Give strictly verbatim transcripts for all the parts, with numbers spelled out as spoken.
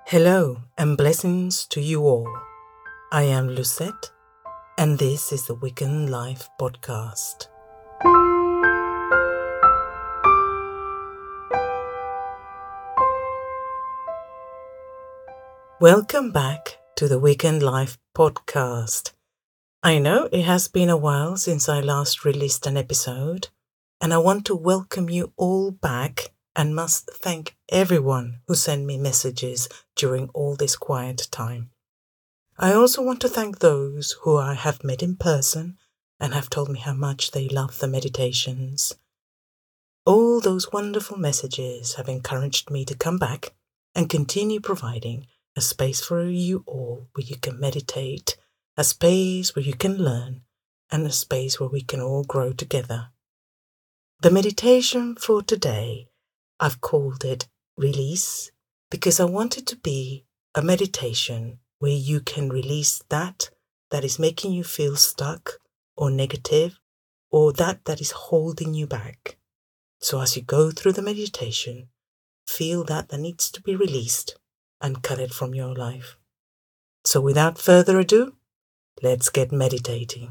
Hello and blessings to you all. I am Lucette and this is the Wiccan Life Podcast. Welcome back to the Wiccan Life Podcast. I know it has been a while since I last released an episode, and I want to welcome you all back and must thank everyone who sent me messages during all this quiet time. I also want to thank those who I have met in person and have told me how much they love the meditations. All those wonderful messages have encouraged me to come back and continue providing a space for you all where you can meditate, a space where you can learn, and a space where we can all grow together. The meditation for today, I've called it Release because I want it to be a meditation where you can release that that is making you feel stuck or negative or that that is holding you back. So as you go through the meditation, feel that that needs to be released and cut it from your life. So without further ado, let's get meditating.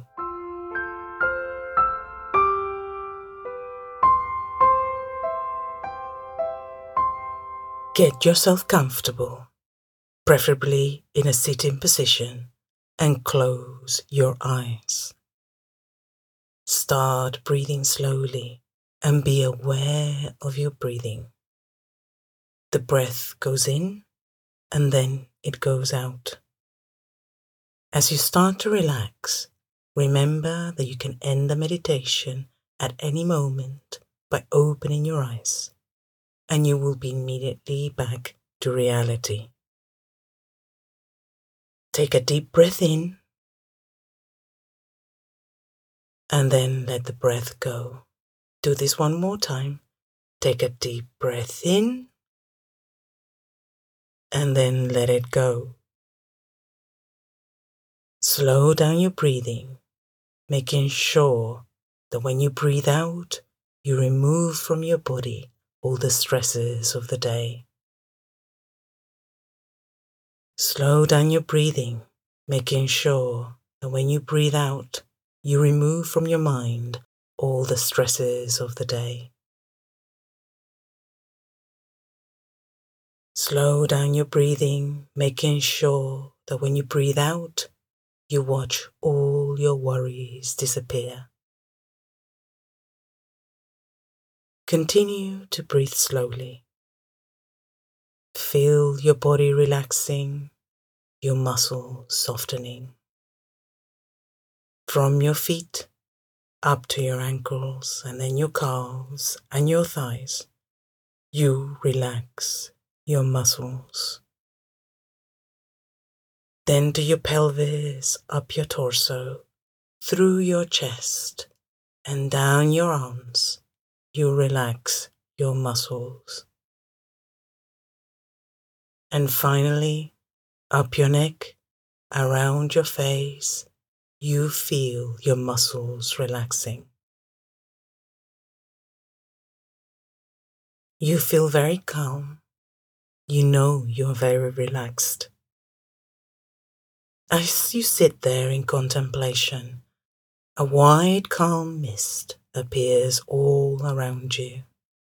Get yourself comfortable, preferably in a sitting position, and close your eyes. Start breathing slowly and be aware of your breathing. The breath goes in and then it goes out. As you start to relax, remember that you can end the meditation at any moment by opening your eyes, and you will be immediately back to reality. Take a deep breath in and then let the breath go. Do this one more time. Take a deep breath in and then let it go. Slow down your breathing, making sure that when you breathe out, you remove from your body all the stresses of the day. Slow down your breathing, making sure that when you breathe out, you remove from your mind all the stresses of the day. Slow down your breathing, making sure that when you breathe out, you watch all your worries disappear. Continue to breathe slowly. Feel your body relaxing, your muscles softening. From your feet up to your ankles and then your calves and your thighs, you relax your muscles. Then to your pelvis, up your torso, through your chest and down your arms, you relax your muscles. And finally, up your neck, around your face, you feel your muscles relaxing. You feel very calm. You know you're very relaxed. As you sit there in contemplation, a wide calm mist appears all around you.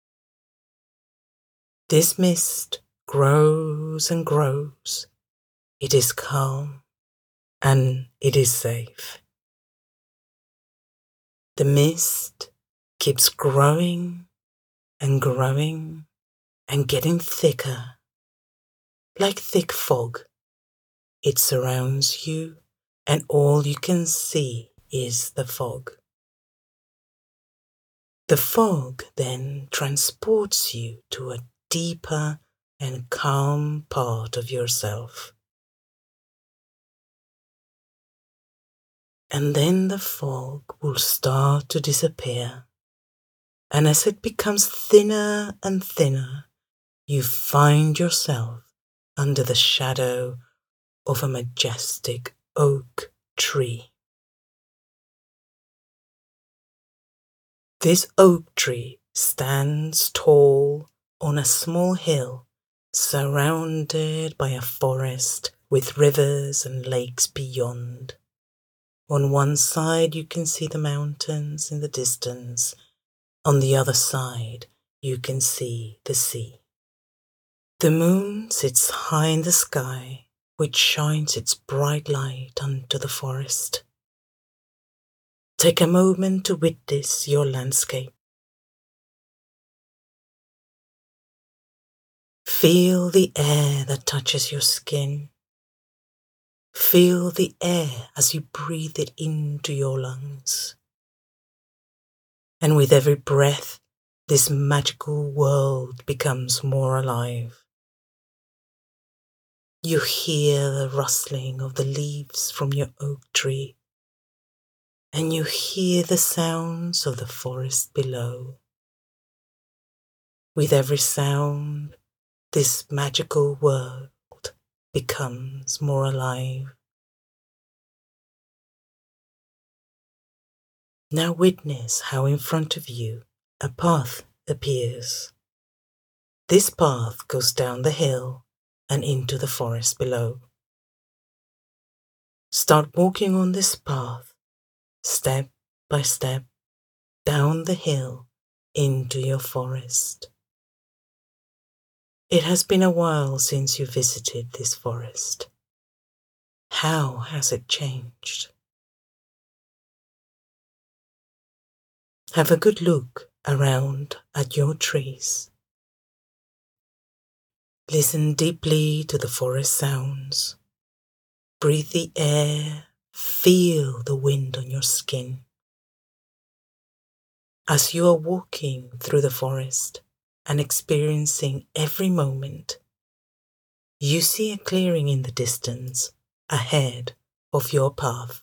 This mist grows and grows. It is calm and it is safe. The mist keeps growing and growing and getting thicker, like thick fog. It surrounds you and all you can see is the fog. The fog then transports you to a deeper and calm part of yourself. And then the fog will start to disappear. And as it becomes thinner and thinner, you find yourself under the shadow of a majestic oak tree. This oak tree stands tall on a small hill surrounded by a forest with rivers and lakes beyond. On one side you can see the mountains in the distance. On the other side you can see the sea. The moon sits high in the sky, which shines its bright light onto the forest. Take a moment to witness your landscape. Feel the air that touches your skin. Feel the air as you breathe it into your lungs. And with every breath, this magical world becomes more alive. You hear the rustling of the leaves from your oak tree, and you hear the sounds of the forest below. With every sound, this magical world becomes more alive. Now witness how in front of you a path appears. This path goes down the hill and into the forest below. Start walking on this path, step by step, down the hill into your forest. It has been a while since you visited this forest. How has it changed? Have a good look around at your trees. Listen deeply to the forest sounds. Breathe the air, feel the wind on your skin. As you are walking through the forest and experiencing every moment, you see a clearing in the distance ahead of your path.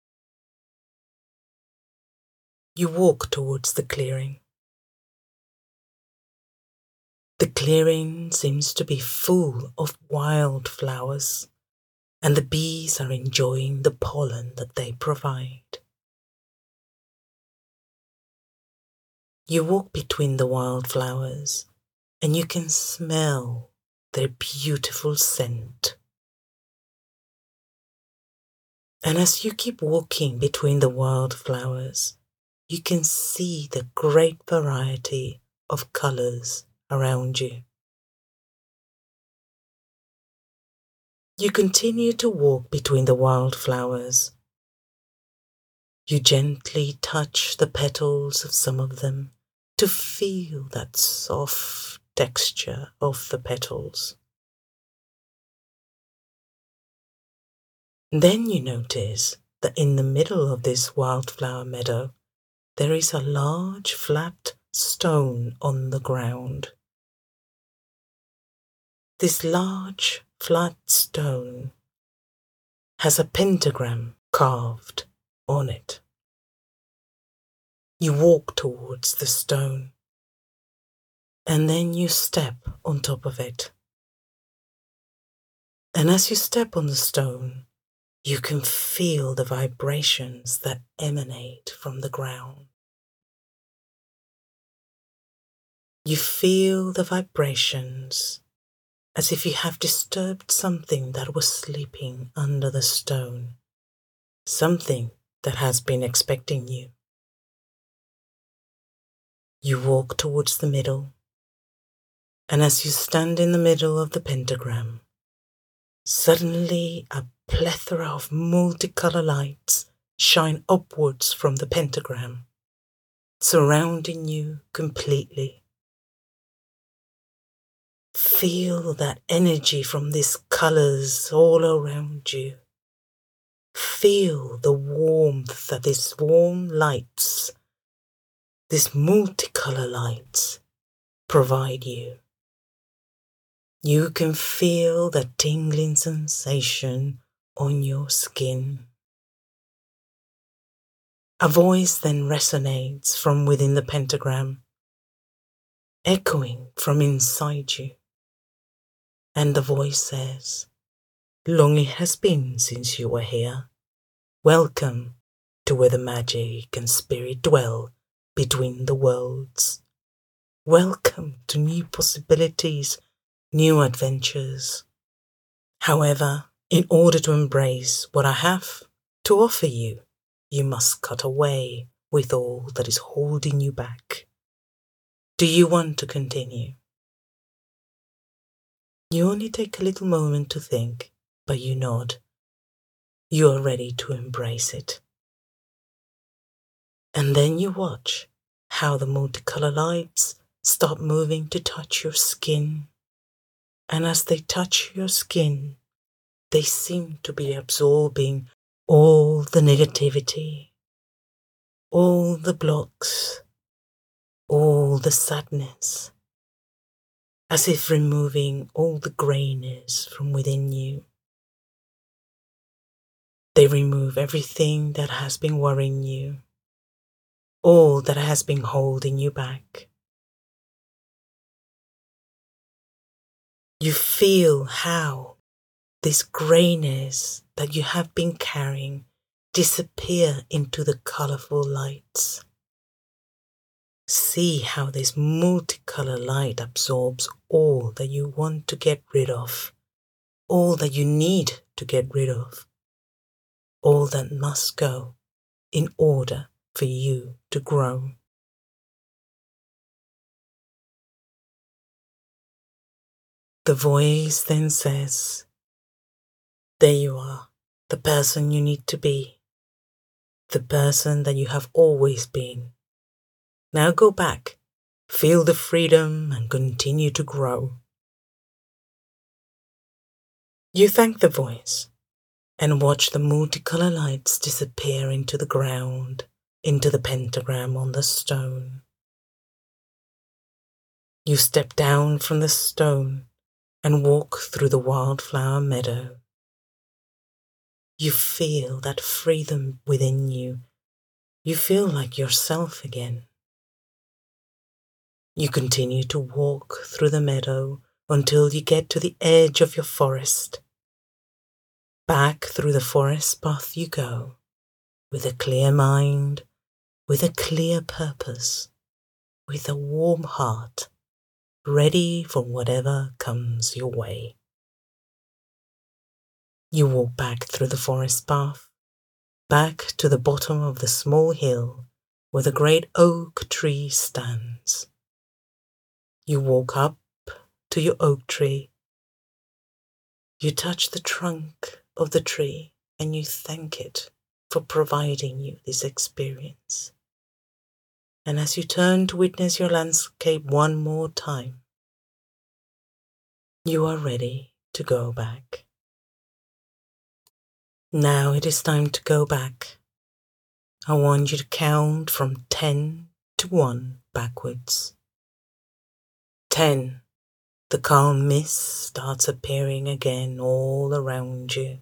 You walk towards the clearing. The clearing seems to be full of wild flowers, and the bees are enjoying the pollen that they provide. You walk between the wildflowers, and you can smell their beautiful scent. And as you keep walking between the wildflowers, you can see the great variety of colors around you. You continue to walk between the wildflowers. You gently touch the petals of some of them to feel that soft texture of the petals. Then you notice that in the middle of this wildflower meadow, there is a large flat stone on the ground. This large flat stone has a pentagram carved on it. You walk towards the stone, and then you step on top of it. And as you step on the stone, you can feel the vibrations that emanate from the ground. You feel the vibrations as if you have disturbed something that was sleeping under the stone, something that has been expecting you. You walk towards the middle, and as you stand in the middle of the pentagram, suddenly a plethora of multicolored lights shine upwards from the pentagram, surrounding you completely. Feel that energy from these colors all around you. Feel the warmth that these warm lights, these multicolor lights, provide you. You can feel the tingling sensation on your skin. A voice then resonates from within the pentagram, echoing from inside you. And the voice says, "Long it has been since you were here. Welcome to where the magic and spirit dwell between the worlds. Welcome to new possibilities, new adventures. However, in order to embrace what I have to offer you, you must cut away with all that is holding you back. Do you want to continue? You only take a little moment to think, but you nod. You are ready to embrace it. And then you watch how the multicolored lights start moving to touch your skin. And as they touch your skin, they seem to be absorbing all the negativity, all the blocks, all the sadness, as if removing all the grayness from within you. They remove everything that has been worrying you, all that has been holding you back. You feel how this grayness that you have been carrying disappear into the colorful lights. See how this multicolored light absorbs all that you want to get rid of, all that you need to get rid of, all that must go in order for you to grow. The voice then says, there you are, the person you need to be, the person that you have always been. Now go back, feel the freedom and continue to grow. You thank the voice and watch the multicolored lights disappear into the ground, into the pentagram on the stone. You step down from the stone and walk through the wildflower meadow. You feel that freedom within you. You feel like yourself again. You continue to walk through the meadow until you get to the edge of your forest. Back through the forest path you go, with a clear mind, with a clear purpose, with a warm heart, ready for whatever comes your way. You walk back through the forest path, back to the bottom of the small hill where the great oak tree stands. You walk up to your oak tree. You touch the trunk of the tree and you thank it for providing you this experience. And as you turn to witness your landscape one more time, you are ready to go back. Now it is time to go back. I want you to count from ten to one backwards. ten. The calm mist starts appearing again all around you.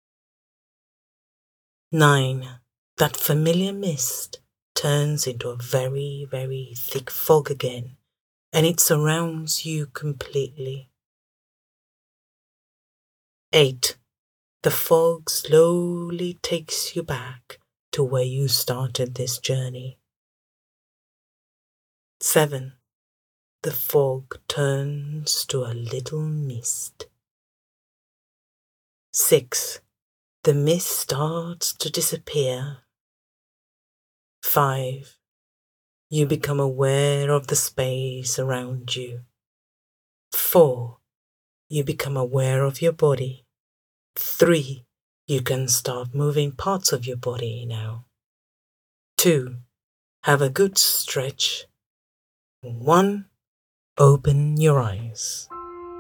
nine. That familiar mist turns into a very, very thick fog again, and it surrounds you completely. eight. The fog slowly takes you back to where you started this journey. seven. The fog turns to a little mist. six. The mist starts to disappear. five. You become aware of the space around you. four. You become aware of your body. three. You can start moving parts of your body now. two. Have a good stretch. one. Open your eyes.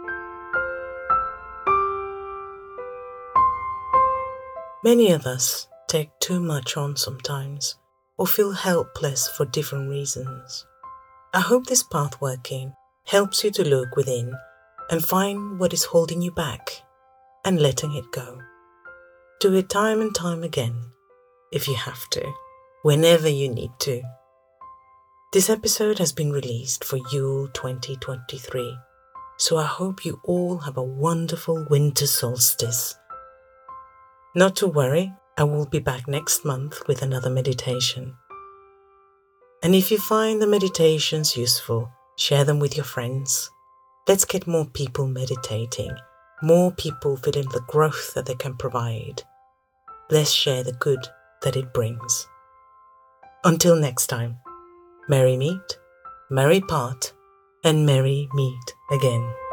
Many of us take too much on sometimes, or feel helpless for different reasons. I hope this path working helps you to look within and find what is holding you back and letting it go. Do it time and time again, if you have to, whenever you need to. This episode has been released for Yule twenty twenty-three, so I hope you all have a wonderful winter solstice. Not to worry, I will be back next month with another meditation. And if you find the meditations useful, share them with your friends. Let's get more people meditating, more people feeling the growth that they can provide. Let's share the good that it brings. Until next time, merry meet, merry part, and merry meet again.